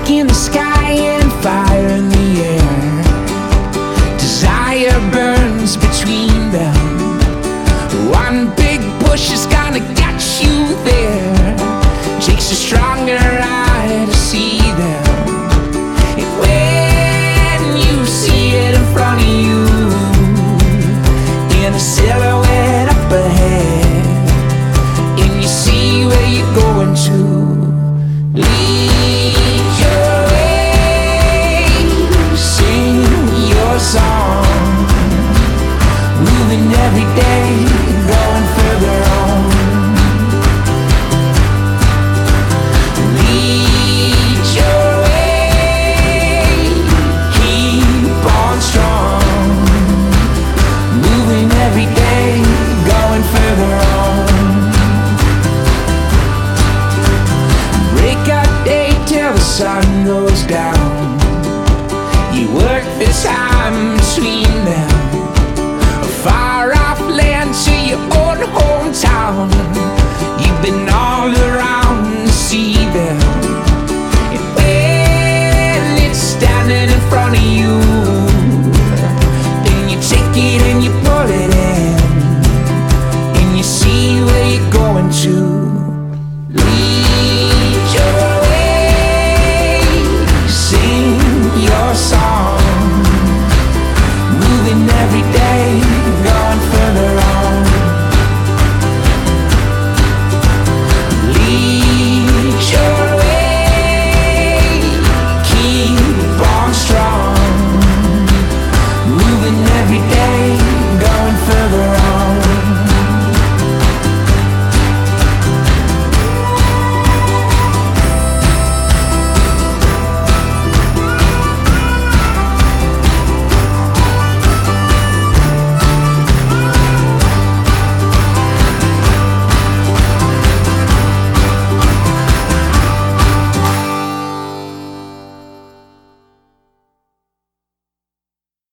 spark in the sky and fire in the air. Desire burns between them. One big push is gonna get you there. Takes a stronger eye to see them. And when you see it in front of you, in a silhouette up ahead, and you see where you're going to, lead your way, sing your song, moving every day, going further on. Lead your way, keep on strong, moving every day, going further on. Break out day till the sun goes down. You work the time between them, a far off land to your own hometown.